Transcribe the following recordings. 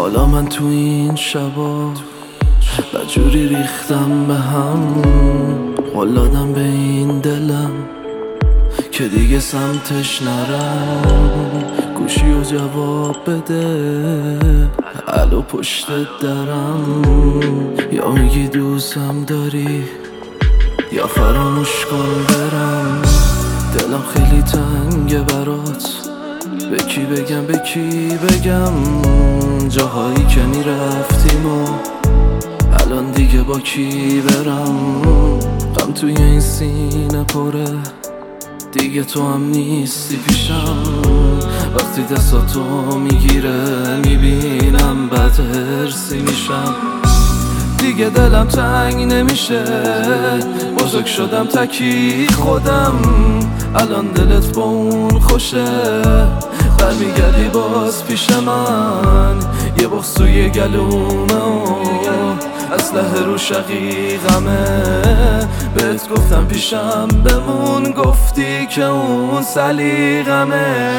حالا من تو این شبا بجوری ریختم به هم، قلادم به این دلم که دیگه سمتش نرم. گوشی و جواب بده، الو پشت درم، یا میگی دوستم داری یا فراموش کن برم. دلم خیلی تنگه برات، به کی بگم به کی بگم، جاهایی که میرفتیم و الان دیگه با کی برم. غم توی این سینه پره، دیگه تو هم نیستی پیشم. وقتی دستاتو میگیره میبینم بد هرسی میشم. دیگه دلم تنگ نمیشه، بزرگ شدم تکی خودم. الان دلت با اون خوشه، برمیگردی باز پیش من. یه بغض توی گلومه و اسلحه رو شقیقمه. بهت گفتم پیشم بمون، گفتی که اون سلیقمه.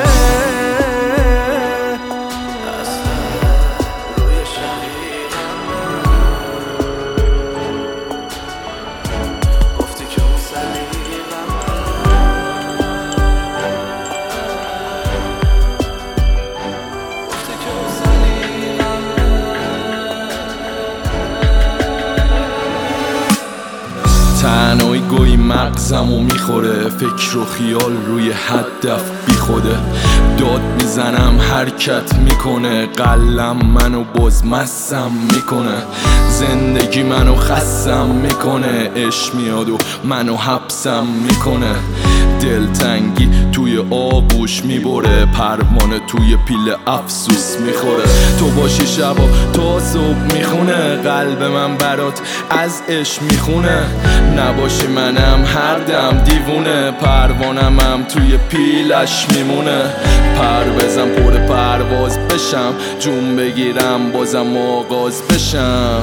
تنهایی گویی مغزمو میخوره، فکر و خیال روی هدف بی خوده. داد میزنم حرکت میکنه، قلم منو باز مسم میکنه. زندگی منو خستم میکنه، عشق میاد و منو حبسم میکنه. دلتنگی توی آغوش میبره، پروانه توی پیل افسوس میخوره. تو باشی شبا تا صبح میخونه، قلب من برات از عشق میخونه. نباشی منم هر دم دیوونه، پروانم هم توی پیلش میمونه. پر بزن پر پرواز بشم، جون بگیرم بازم آغاز بشم.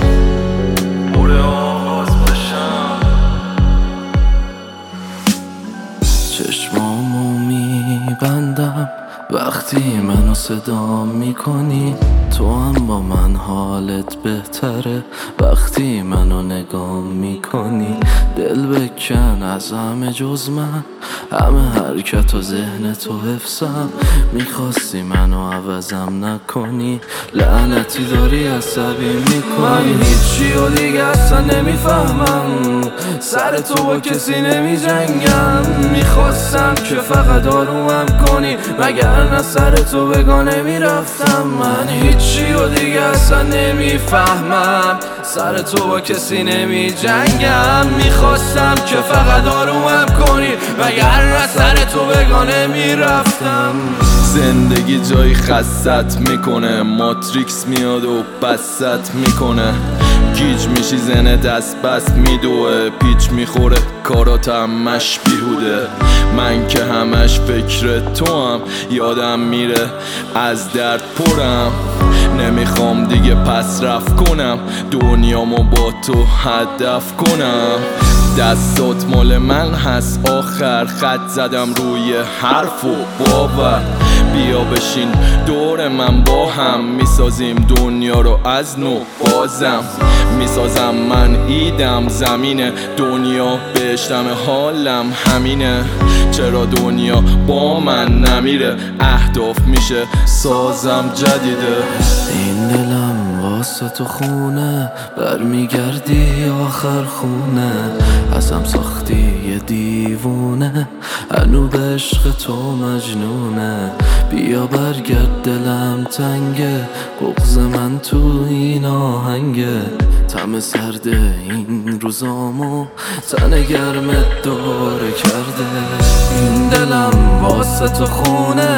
چشمامو میبندم وقتی منو صدا میکنی، تو هم با من حالت بهتره وقتی منو نگاه میکنی. دل بکن از همه جز من، همه حرکت و ذهن تو حفظم. میخواستی منو عوضم نکنی، لعنتی داری عصبی میکنی. من هیچی و دیگه اصلا نمیفهمم، سر تو با کسی نمیجنگم. میخواستم که فقط آرومم کنی، مگر نه سر تو بگانه میرفتم. من هیچی و دیگه اصلا نمیفهمم، سر تو با کسی نمیجنگم. میخواستم که فقط آرومم کنی، مگر نه سر تو بگانه میرفتم. زندگی جای خستت میکنه، ماتریکس میاد و بست میکنه. گیج میشی زنه دست بست میدوه، پیچ میخوره کارات همش بیهوده. من که همش فکر تو هم، یادم میره از درد پرم. نمیخوام دیگه پس رفت کنم، دنیامو با تو هدف کنم. دستات مال من هست، آخر خط زدم روی حرف و باور. بیا بشین دور من، با هم میسازیم دنیا رو از نو. بازم میسازم من ایدم زمینه، دنیا بهشتم حالم همینه. چرا دنیا با من نمیره، اهداف میشه سازم جدیده. این دلم واسه تو خونه، برمیگردی آخر خونه. ازم ساختی یه دیوونه، هنو به عشق تو مجنونه. بیا برگرد دلم تنگه، بغض من تو این آهنگه. طعم سرد این روزامو تن گرمت داره کرده. این دلم واسه تو خونه،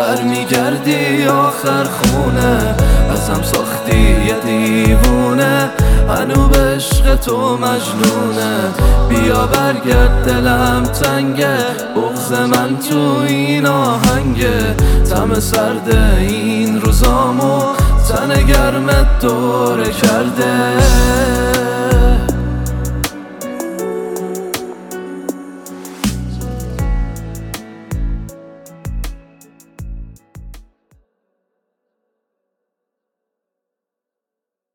برمیگردی آخر خونه. ازم ساختی یه دیوونه، هنو به عشق تو مجنونه. بیا برگرد دلم تنگه، بغض من تو این آهنگه. طعم سرد این روزامو تن گرمت دوره کرده.